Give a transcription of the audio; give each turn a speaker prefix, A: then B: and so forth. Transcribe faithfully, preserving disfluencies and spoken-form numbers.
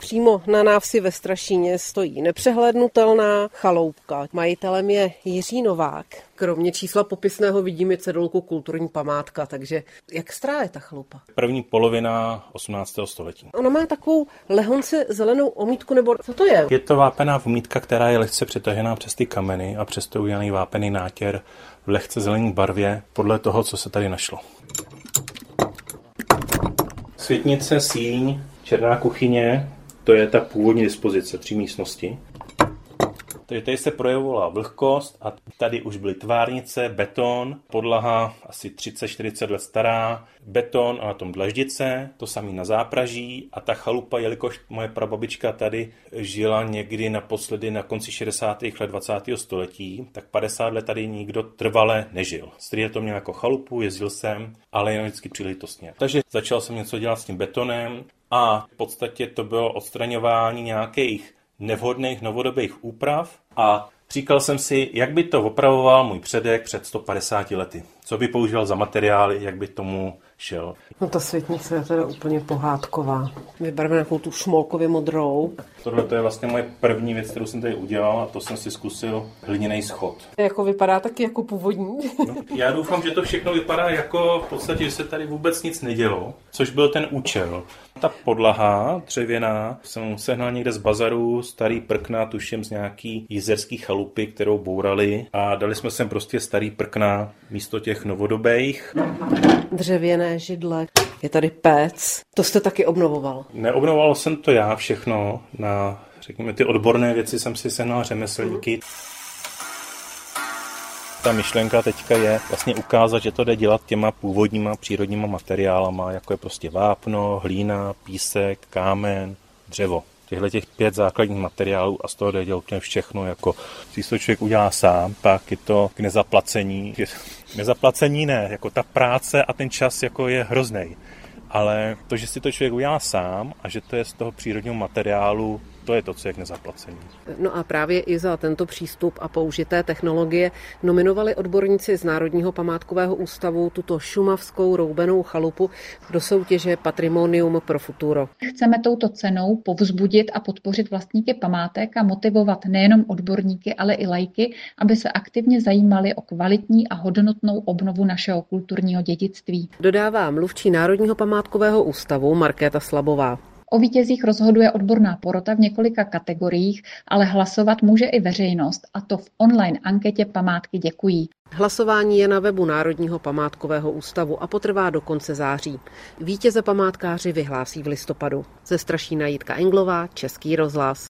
A: Přímo na návsi ve Strašíně stojí nepřehlédnutelná chaloupka. Majitelem je Jiří Novák. Kromě čísla popisného vidím i cedulku kulturní památka, takže jak stará je ta chalupa?
B: První polovina osmnáctého století.
A: Ona má takovou lehonce zelenou omítku, nebo co to je?
B: Je to vápená omítka, která je lehce přetažená přes ty kameny a přes to udělaný vápený nátěr v lehce zelené barvě podle toho, co se tady našlo. Světnice, síň, černá kuchyně, to je ta původní dispozice tří místnosti. Takže tady se projevovala vlhkost a tady už byly tvárnice, beton, podlaha asi třicet čtyřicet let stará, beton a na tom dlaždice, to samý na zápraží a ta chalupa, jelikož moje prababička tady žila někdy naposledy na konci šedesátých let dvacátého století, tak padesát let tady nikdo trvale nežil. Strýje to měl jako chalupu, jezdil jsem, ale jen vždycky příležitostně. Takže začal jsem něco dělat s tím betonem a v podstatě to bylo odstraňování nějakých nevhodných novodobých úprav a říkal jsem si, jak by to opravoval můj předek před sto padesáti lety. Co by používal za materiály, jak by tomu šel.
A: No ta světnice je teda úplně pohádková. Vybarvená nějakou tu šmolkově modrou.
B: Tohle to je vlastně moje první věc, kterou jsem tady udělal a to jsem si zkusil hliněný schod.
A: Jako vypadá taky jako původní.
B: No, já doufám, že to všechno vypadá jako v podstatě, že se tady vůbec nic nedělo, což byl ten účel. Ta podlaha dřevěná jsem sehnal někde z bazaru, starý prkna, tuším z nějaký jizerský chalupy, kterou bourali a dali jsme sem prostě starý prkna místo těch novodobých.
A: Dřevěné židle, je tady pec, to jste taky obnovoval.
B: Neobnovoval jsem to já všechno, na řekněme ty odborné věci jsem si sehnal řemeslníky. Ta myšlenka teďka je vlastně ukázat, že to jde dělat těma původníma přírodníma materiálama, jako je prostě vápno, hlína, písek, kámen, dřevo. Těchto těch pět základních materiálů a z toho jde dělat úplně všechno, jako když to člověk udělá sám, tak je to k nezaplacení. K nezaplacení ne, jako ta práce a ten čas jako je hroznej. Ale to, že si to člověk udělá sám a že to je z toho přírodního materiálu, to je to, co je k nezaplacení.
A: No a právě i za tento přístup a použité technologie nominovali odborníci z Národního památkového ústavu tuto šumavskou roubenou chalupu do soutěže Patrimonium pro futuro.
C: Chceme touto cenou povzbudit a podpořit vlastníky památek a motivovat nejenom odborníky, ale i laiky, aby se aktivně zajímali o kvalitní a hodnotnou obnovu našeho kulturního dědictví.
A: Dodává mluvčí Národního památkového ústavu Markéta Slabová.
C: O vítězích rozhoduje odborná porota v několika kategoriích, ale hlasovat může i veřejnost, a to v online anketě Památky děkují.
A: Hlasování je na webu Národního památkového ústavu a potrvá do konce září. Vítěze památkáři vyhlásí v listopadu. Ze Strašína Jitka Englová, Český rozhlas.